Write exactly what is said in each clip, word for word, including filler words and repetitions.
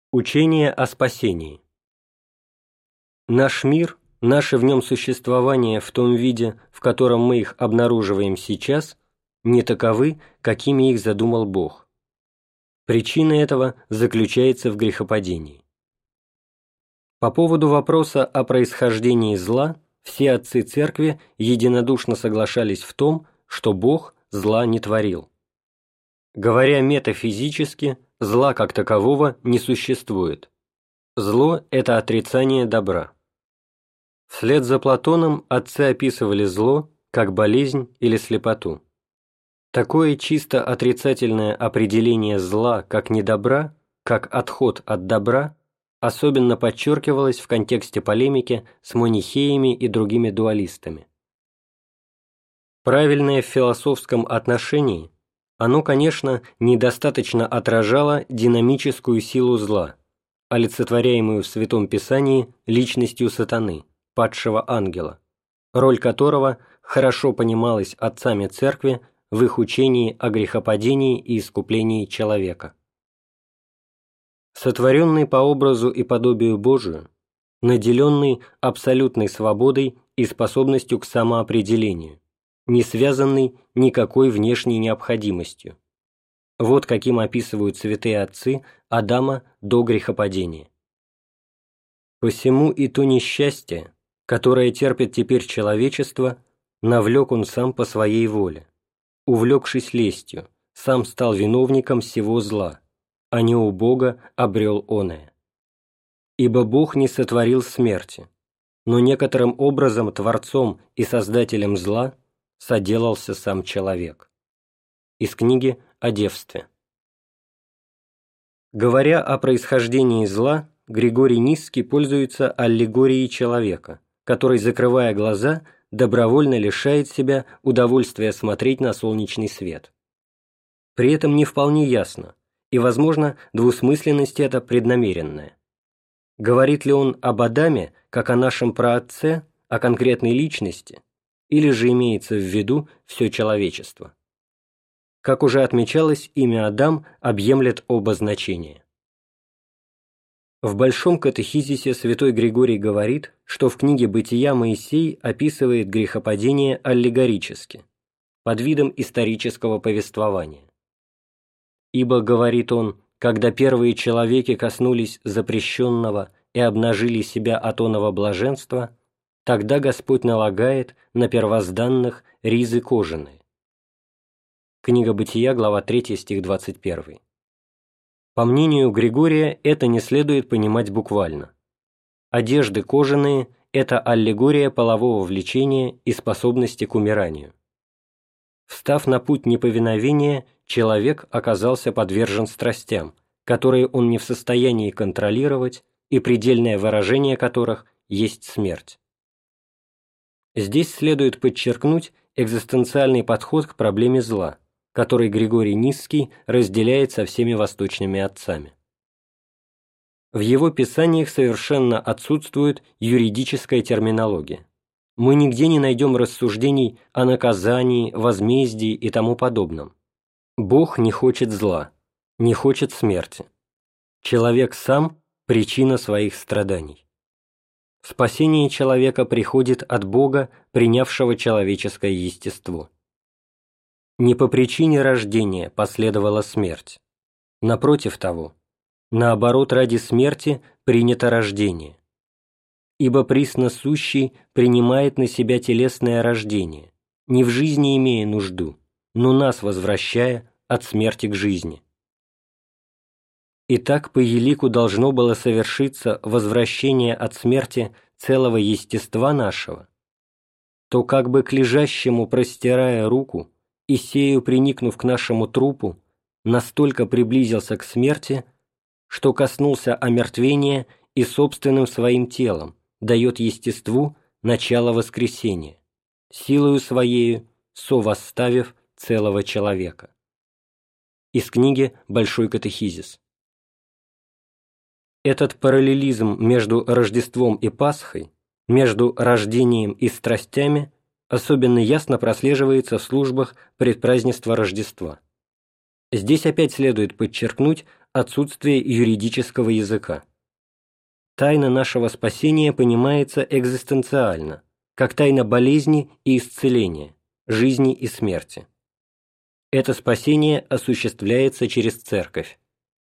Учение о спасении. Наш мир, наше в нем существование в том виде, в котором мы их обнаруживаем сейчас, не таковы, какими их задумал Бог. Причина этого заключается в грехопадении. По поводу вопроса о происхождении зла все отцы Церкви единодушно соглашались в том, что Бог зла не творил. Говоря метафизически, зла как такового не существует. Зло – это отрицание добра. Вслед за Платоном отцы описывали зло как болезнь или слепоту. Такое чисто отрицательное определение зла как недобра, как отход от добра, особенно подчеркивалось в контексте полемики с манихеями и другими дуалистами. Правильное в философском отношении, оно, конечно, недостаточно отражало динамическую силу зла, олицетворяемую в Святом Писании личностью сатаны, падшего ангела, роль которого хорошо понималась отцами Церкви в их учении о грехопадении и искуплении человека. Сотворенный по образу и подобию Божию, наделенный абсолютной свободой и способностью к самоопределению, не связанный никакой внешней необходимостью. Вот каким описывают святые отцы Адама до грехопадения. «Посему и то несчастье, которое терпит теперь человечество, навлек он сам по своей воле. Увлекшись лестью, сам стал виновником сего зла, а не у Бога обрел оное. Ибо Бог не сотворил смерти, но некоторым образом Творцом и Создателем зла соделался сам человек». Из книги о девстве. Говоря о происхождении зла, Григорий Нисский пользуется аллегорией человека, который, закрывая глаза, добровольно лишает себя удовольствия смотреть на солнечный свет. При этом не вполне ясно, и, возможно, двусмысленность эта преднамеренная. Говорит ли он об Адаме, как о нашем праотце, о конкретной личности, или же имеется в виду все человечество? Как уже отмечалось, имя Адам объемлет оба значения. В Большом катехизисе святой Григорий говорит, что в книге «Бытия» Моисей описывает грехопадение аллегорически, под видом исторического повествования. «Ибо, — говорит он, — когда первые человеки коснулись запрещенного и обнажили себя от оного блаженства, тогда Господь налагает на первозданных ризы кожаные». Книга «Бытия», глава третья, стих двадцать первый. По мнению Григория, это не следует понимать буквально. Одежды кожаные – это аллегория полового влечения и способности к умиранию. Встав на путь неповиновения, человек оказался подвержен страстям, которые он не в состоянии контролировать и предельное выражение которых есть смерть. Здесь следует подчеркнуть экзистенциальный подход к проблеме зла, который Григорий Нисский разделяет со всеми восточными отцами. В его писаниях совершенно отсутствует юридическая терминология. Мы нигде не найдем рассуждений о наказании, возмездии и тому подобном. Бог не хочет зла, не хочет смерти. Человек сам – причина своих страданий. Спасение человека приходит от Бога, принявшего человеческое естество. Не по причине рождения последовала смерть. Напротив того, наоборот, ради смерти принято рождение. Ибо присно сущий принимает на себя телесное рождение, не в жизни имея нужду, но нас возвращая от смерти к жизни. Итак, по елику должно было совершиться возвращение от смерти целого естества нашего, то как бы к лежащему простирая руку, и сею, приникнув к нашему трупу, настолько приблизился к смерти, что коснулся омертвения и собственным своим телом дает естеству начало воскресения, силою своею совосставив целого человека. Из книги «Большой катехизис». Этот параллелизм между Рождеством и Пасхой, между рождением и страстями особенно ясно прослеживается в службах предпразднества Рождества. Здесь опять следует подчеркнуть отсутствие юридического языка. Тайна нашего спасения понимается экзистенциально, как тайна болезни и исцеления, жизни и смерти. Это спасение осуществляется через Церковь.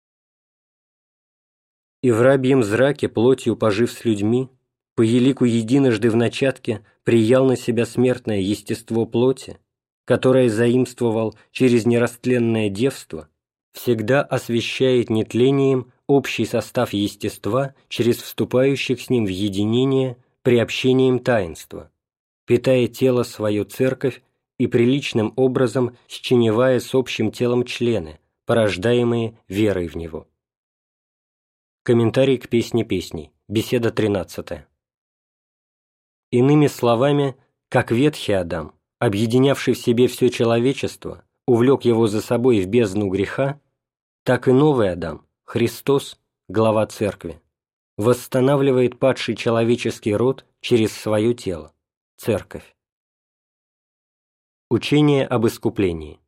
«И в рабьем зраке, плотью пожив с людьми, по елику единожды в начатке приял на себя смертное естество плоти, которое заимствовал через нерастленное девство, всегда освящает нетлением общий состав естества через вступающих с ним в единение приобщением таинства, питая тело свое Церковь и приличным образом счиневая с общим телом члены, порождаемые верой в него». Комментарий к «Песне песней», беседа тринадцатая. Иными словами, как ветхий Адам, объединявший в себе все человечество, увлек его за собой в бездну греха, так и новый Адам, Христос, глава Церкви, восстанавливает падший человеческий род через свое тело, Церковь. Учение об искуплении.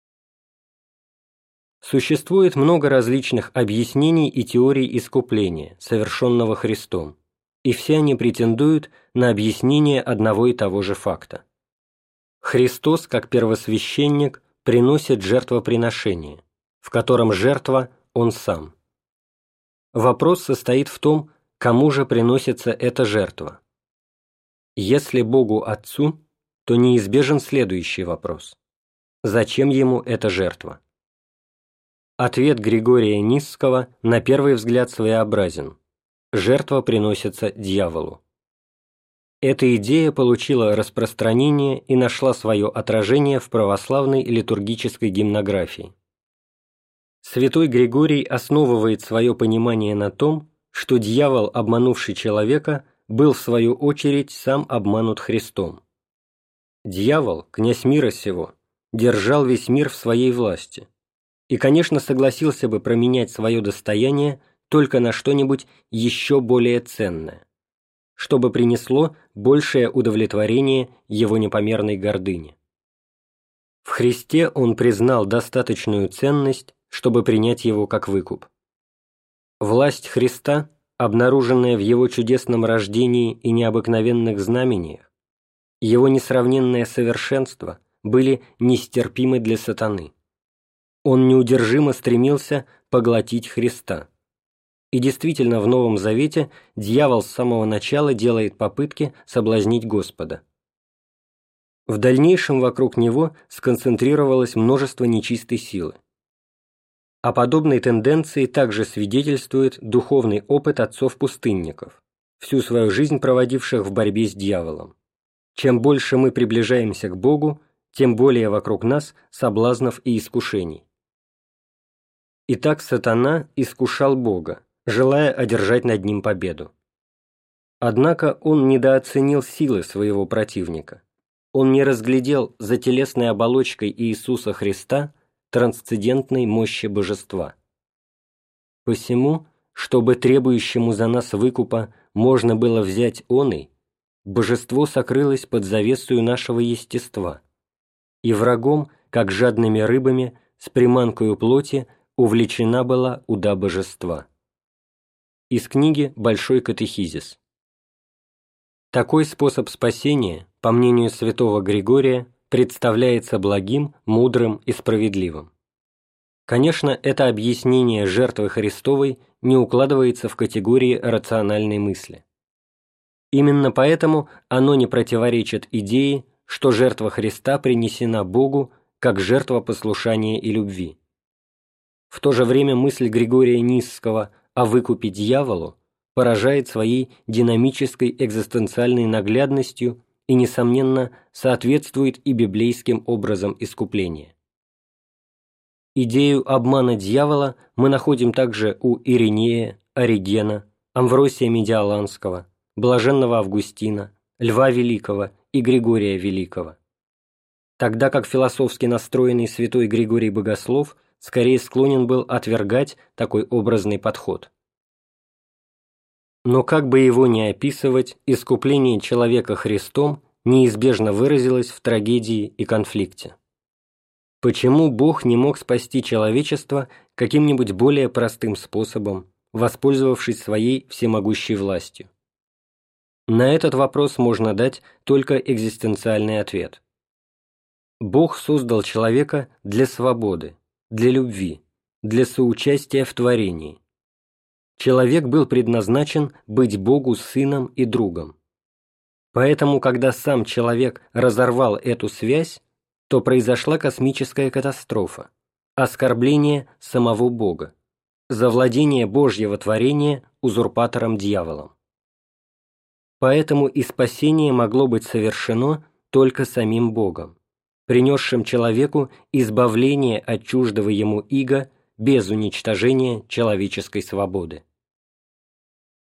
Существует много различных объяснений и теорий искупления, совершенного Христом, и все они претендуют на объяснение одного и того же факта. Христос, как первосвященник, приносит жертвоприношение, в котором жертва – Он Сам. Вопрос состоит в том, кому же приносится эта жертва. Если Богу Отцу, то неизбежен следующий вопрос: зачем Ему эта жертва? Ответ Григория Нисского на первый взгляд своеобразен: жертва приносится дьяволу. Эта идея получила распространение и нашла свое отражение в православной литургической гимнографии. Святой Григорий основывает свое понимание на том, что дьявол, обманувший человека, был в свою очередь сам обманут Христом. Дьявол, князь мира сего, держал весь мир в своей власти и, конечно, согласился бы променять свое достояние только на что-нибудь еще более ценное, чтобы принесло большее удовлетворение его непомерной гордыне. В Христе он признал достаточную ценность, чтобы принять его как выкуп. Власть Христа, обнаруженная в его чудесном рождении и необыкновенных знамениях, его несравненное совершенство были нестерпимы для сатаны. Он неудержимо стремился поглотить Христа. И действительно, в Новом Завете дьявол с самого начала делает попытки соблазнить Господа. В дальнейшем вокруг него сконцентрировалось множество нечистой силы. О подобной тенденции также свидетельствует духовный опыт отцов-пустынников, всю свою жизнь проводивших в борьбе с дьяволом. Чем больше мы приближаемся к Богу, тем более вокруг нас соблазнов и искушений. Итак, сатана искушал Бога, желая одержать над ним победу. Однако он недооценил силы своего противника. Он не разглядел за телесной оболочкой Иисуса Христа трансцендентной мощи Божества. Посему, чтобы требующему за нас выкупа можно было взять оный, Божество сокрылось под завесою нашего естества, и врагом, как жадными рыбами, с приманкою плоти увлечена была уда Божества. Из книги «Большой катехизис». Такой способ спасения, по мнению святого Григория, представляется благим, мудрым и справедливым. Конечно, это объяснение жертвы Христовой не укладывается в категории рациональной мысли. Именно поэтому оно не противоречит идее, что жертва Христа принесена Богу как жертва послушания и любви. В то же время мысль Григория Нисского о выкупе дьяволу поражает своей динамической экзистенциальной наглядностью и, несомненно, соответствует и библейским образам искупления. Идею обмана дьявола мы находим также у Иринея, Оригена, Амвросия Медиаланского, Блаженного Августина, Льва Великого и Григория Великого. Тогда как философски настроенный святой Григорий Богослов скорее склонен был отвергать такой образный подход. Но как бы его ни описывать, искупление человека Христом неизбежно выразилось в трагедии и конфликте. Почему Бог не мог спасти человечество каким-нибудь более простым способом, воспользовавшись своей всемогущей властью? На этот вопрос можно дать только экзистенциальный ответ. Бог создал человека для свободы, для любви, для соучастия в творении. Человек был предназначен быть Богу сыном и другом. Поэтому, когда сам человек разорвал эту связь, то произошла космическая катастрофа, оскорбление самого Бога, завладение Божьего творения узурпатором-дьяволом. Поэтому и спасение могло быть совершено только самим Богом, принесшим человеку избавление от чуждого ему ига без уничтожения человеческой свободы.